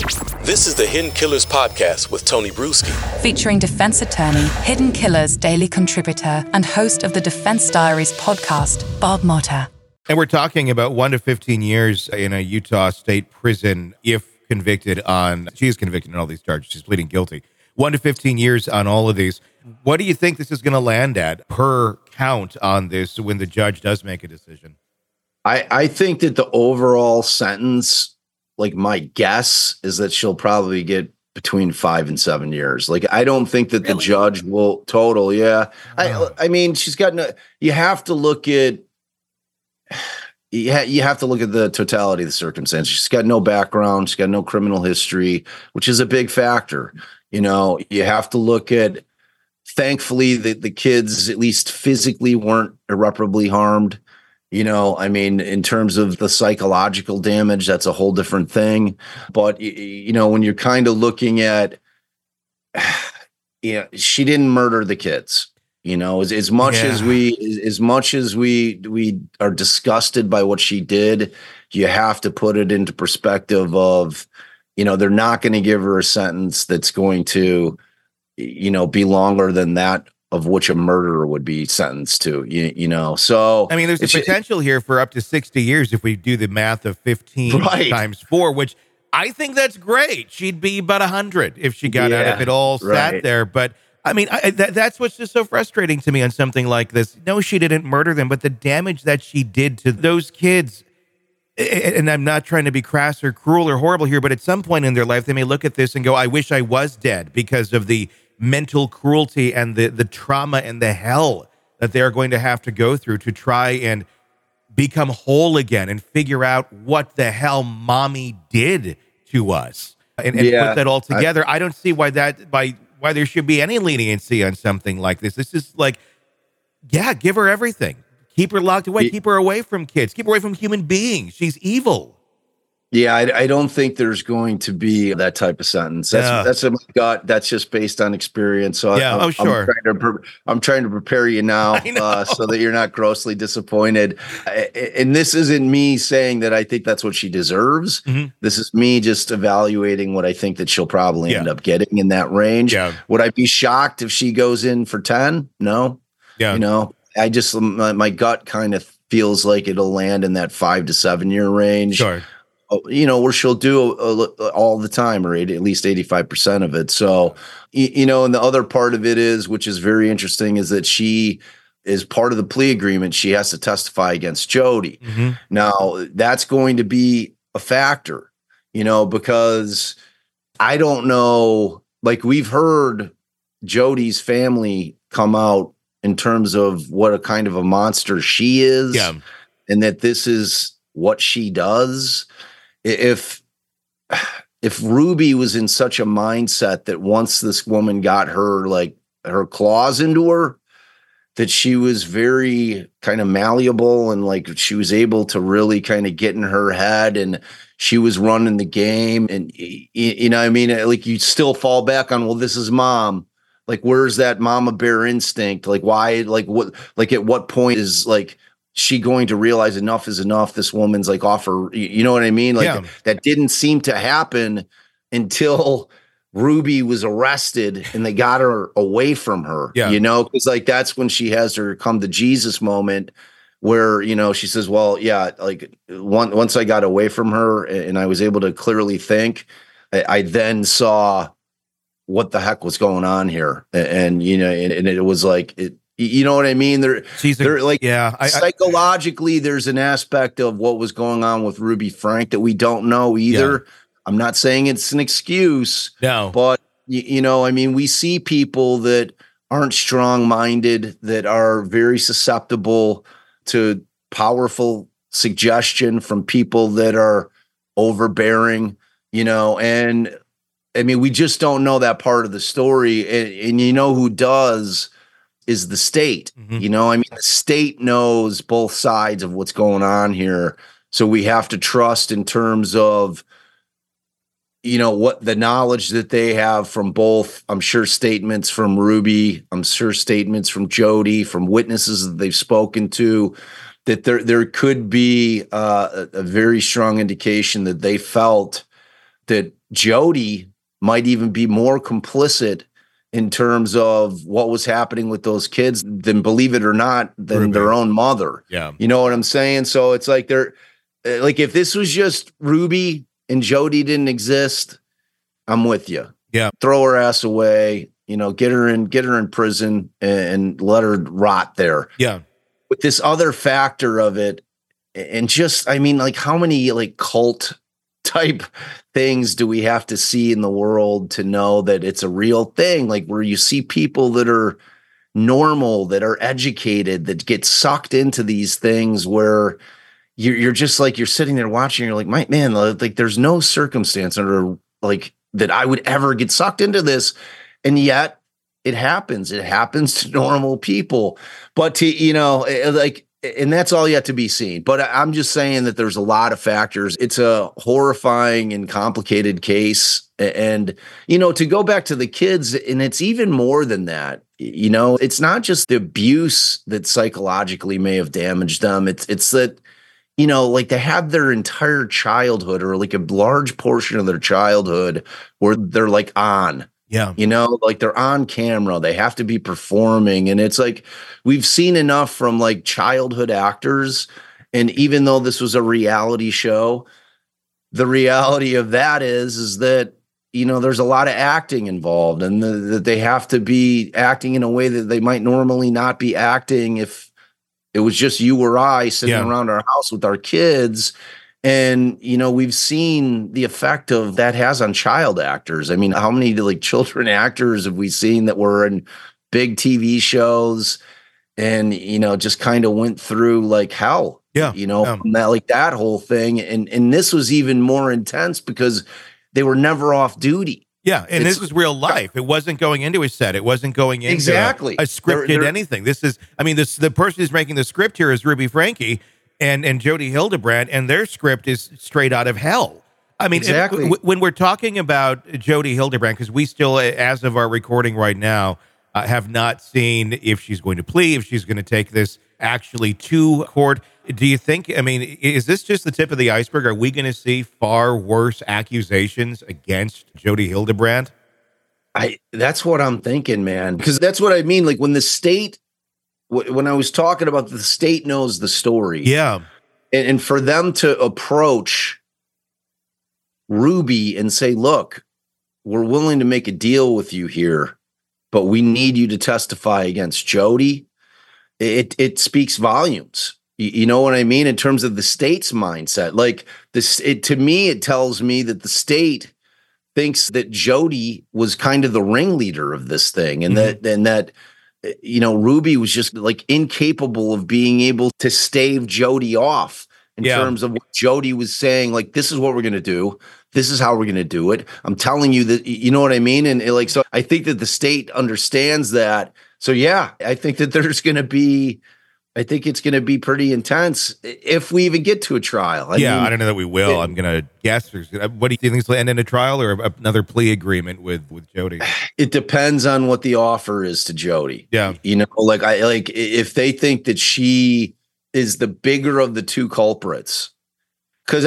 This is the Hidden Killers Podcast with Tony Bruschi. Featuring defense attorney, Hidden Killers daily contributor, and host of the Defense Diaries podcast, Bob Motta. And we're talking about 1 to 15 years in a Utah state prison if convicted on, she is convicted on all these charges. She's pleading guilty. 1 to 15 years on all of these. What do you think this is going to land at per count on this when the judge does make a decision? I think that the overall sentence, like my guess is that she'll probably get between 5 and 7 years. Like, I don't think that the judge will total. Yeah. I mean, she's got no, you have to look at the totality of the circumstances. She's got no background. She's got no criminal history, which is a big factor. You know, you have to look at, thankfully, the kids, at least physically, weren't irreparably harmed. You know, I mean, in terms of the psychological damage, that's a whole different thing. But, you know, when you're kind of looking at, she didn't murder the kids. You know, as much as we are disgusted by what she did, you have to put it into perspective of, you know, they're not going to give her a sentence that's going to, you know, be longer than that of which a murderer would be sentenced to, you know. So, I mean, there's a potential here for up to 60 years if we do the math of 15 times 4, which I think that's great. She'd be about 100 if she got out, if it all sat there. But I mean, that's what's just so frustrating to me on something like this. No, she didn't murder them, but the damage that she did to those kids, and I'm not trying to be crass or cruel or horrible here, but at some point in their life, they may look at this and go, I wish I was dead because of the mental cruelty and the trauma and the hell that they're going to have to go through to try and become whole again and figure out what the hell mommy did to us and put that all together. I don't see why there should be any leniency on something like this. This is like, give her everything. Keep her locked away. Keep her away from kids. Keep her away from human beings. She's evil. Yeah, I don't think there's going to be that type of sentence. That's a gut. That's just based on experience. So sure. I'm trying to prepare you now so that you're not grossly disappointed. And this isn't me saying that I think that's what she deserves. Mm-hmm. This is me just evaluating what I think that she'll probably end up getting in that range. Yeah. Would I be shocked if she goes in for 10? No. Yeah. You know, I just my gut kind of feels like it'll land in that 5 to 7 year range. Sure. You know, where she'll do all the time, or at least 85% of it. So, you know, and the other part of it is, which is very interesting, is that she is part of the plea agreement. She has to testify against Jody. Mm-hmm. Now, that's going to be a factor, you know, because I don't know, like we've heard Jody's family come out in terms of what a kind of a monster she is, and that this is what she does. If Ruby was in such a mindset that once this woman got her claws into her, that she was very kind of malleable and like she was able to really kind of get in her head and she was running the game, and you know what I mean, like you still fall back on, well, this is mom. Like, where's that mama bear instinct? Like, why? Like, what? Like, at what point is like she going to realize enough is enough? This woman's like off her, you know what I mean? Like that didn't seem to happen until Ruby was arrested and they got her away from her, you know, because like that's when she has her come to Jesus moment where, you know, she says, well, like once I got away from her and I was able to clearly think, I then saw what the heck was going on here. And you know, and it was like, you know what I mean? Psychologically, there's an aspect of what was going on with Ruby Frank that we don't know either. Yeah. I'm not saying it's an excuse, but you know, I mean, we see people that aren't strong-minded, that are very susceptible to powerful suggestion from people that are overbearing, you know, and I mean, we just don't know that part of the story. And you know who does is the state. Mm-hmm. You know, I mean, the state knows both sides of what's going on here. So we have to trust in terms of, you know, what the knowledge that they have from both, I'm sure, statements from Ruby, I'm sure statements from Jody, from witnesses that they've spoken to, that there could be a very strong indication that they felt that Jodi might even be more complicit in terms of what was happening with those kids than, believe it or not, than Ruby. Their own mother. Yeah. You know what I'm saying? So it's like if this was just Ruby and Jodi didn't exist, I'm with you. Yeah. Throw her ass away, get her in prison and let her rot there. Yeah. With this other factor of it, and just, I mean, like, how many like cult type things do we have to see in the world to know that it's a real thing? Like, where you see people that are normal, that are educated, that get sucked into these things where you're just like, you're sitting there watching, you're like, man, like there's no circumstance under like that I would ever get sucked into this. And yet it happens to normal people, but and that's all yet to be seen. But I'm just saying that there's a lot of factors. It's a horrifying and complicated case. And, to go back to the kids, and it's even more than that, it's not just the abuse that psychologically may have damaged them. It's that, like they have their entire childhood or like a large portion of their childhood where they're like on. Yeah. Like they're on camera, they have to be performing. And it's like, we've seen enough from like childhood actors. And even though this was a reality show, the reality of that is that, there's a lot of acting involved, and that they have to be acting in a way that they might normally not be acting if it was just you or I sitting around our house with our kids. And, we've seen the effect of that has on child actors. I mean, how many like children actors have we seen that were in big TV shows and, just kind of went through like hell, that, like that whole thing. And this was even more intense because they were never off duty. Yeah, and this was real life. It wasn't going into a set. It wasn't going into exactly a scripted anything. This is, the person who's making the script here is Ruby Franke and Jodi Hildebrandt, and their script is straight out of hell. I mean, exactly. When we're talking about Jodi Hildebrandt, because we still, as of our recording right now, have not seen if she's going to plea, if she's going to take this actually to court. Do you think, is this just the tip of the iceberg? Are we going to see far worse accusations against Jodi Hildebrandt? That's what I'm thinking, man, because that's what I mean. Like when the state, when I was talking about the state knows the story. Yeah. And for them to approach Ruby and say, look, we're willing to make a deal with you here, but we need you to testify against Jodi. It speaks volumes. You know what I mean? In terms of the state's mindset, like this, to me, it tells me that the state thinks that Jodi was kind of the ringleader of this thing. And that Ruby was just like incapable of being able to stave Jodi off in terms of what Jodi was saying. Like, this is what we're going to do. This is how we're going to do it. I'm telling you that, you know what I mean? And so I think that the state understands that. So yeah, I think that I think it's going to be pretty intense if we even get to a trial. I don't know that we will. I'm going to guess. What do you think will end in a trial or another plea agreement with Jodi? It depends on what the offer is to Jodi. Yeah. If they think that she is the bigger of the two culprits. Because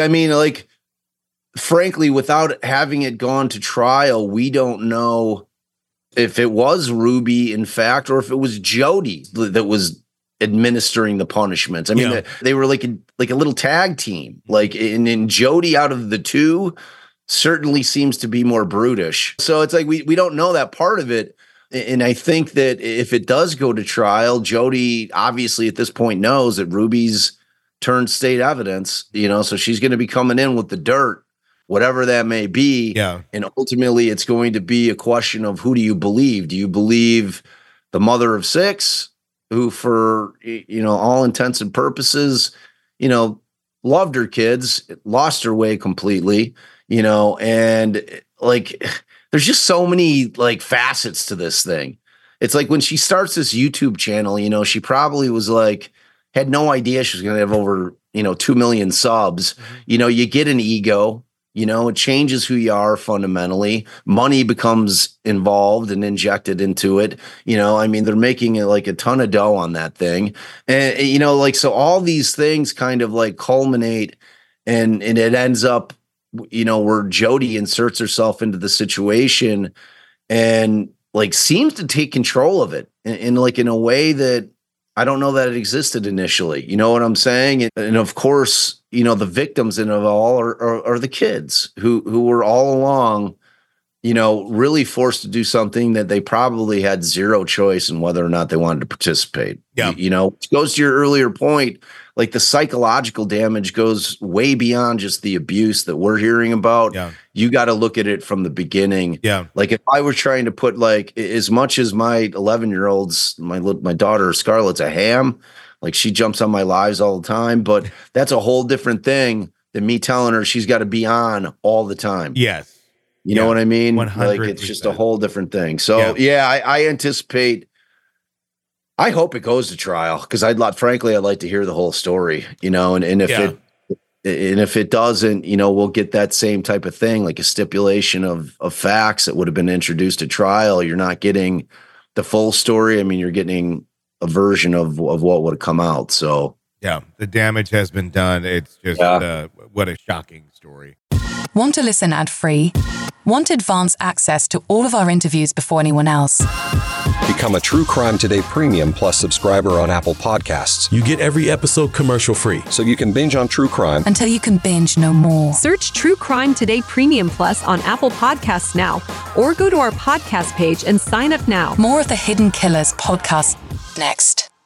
frankly, without having it gone to trial, we don't know if it was Ruby, in fact, or if it was Jodi that was administering the punishments. They were like a little tag team. And Jodi, out of the two, certainly seems to be more brutish. So it's like we don't know that part of it. And I think that if it does go to trial, Jodi obviously at this point knows that Ruby's turned state evidence, so she's going to be coming in with the dirt, whatever that may be. Yeah. And ultimately it's going to be a question of, who do you believe? Do you believe the mother of six, who for, all intents and purposes, loved her kids, lost her way completely, and there's just so many facets to this thing. It's like when she starts this YouTube channel, she probably was had no idea she was going to have over, 2 million subs. You get an ego. It changes who you are fundamentally. Money becomes involved and injected into it. They're making a ton of dough on that thing. And, so all these things kind of culminate and it ends up where Jody inserts herself into the situation and like seems to take control of it in a way that I don't know that it existed initially. You know what I'm saying? And of course, the victims in it all are the kids who were all along, really forced to do something that they probably had zero choice in whether or not they wanted to participate. Yeah. It goes to your earlier point, like the psychological damage goes way beyond just the abuse that we're hearing about. Yeah. You got to look at it from the beginning. Yeah. Like if I were trying to put like as much as my 11-year-old's, my daughter Scarlett's a ham, like she jumps on my lives all the time, but that's a whole different thing than me telling her she's got to be on all the time. Yes. You know what I mean? 100%. Like it's just a whole different thing. So I anticipate. I hope it goes to trial because I'd like to hear the whole story. And if it doesn't, we'll get that same type of thing, like a stipulation of facts that would have been introduced at trial. You're not getting the full story. I mean, you're getting a version of what would have come out. So yeah, the damage has been done. It's just what a shocking story. Want to listen ad-free? Want advanced access to all of our interviews before anyone else? Become a True Crime Today Premium Plus subscriber on Apple Podcasts. You get every episode commercial-free. So you can binge on true crime until you can binge no more. Search True Crime Today Premium Plus on Apple Podcasts now, or go to our podcast page and sign up now. More of the Hidden Killers podcast next.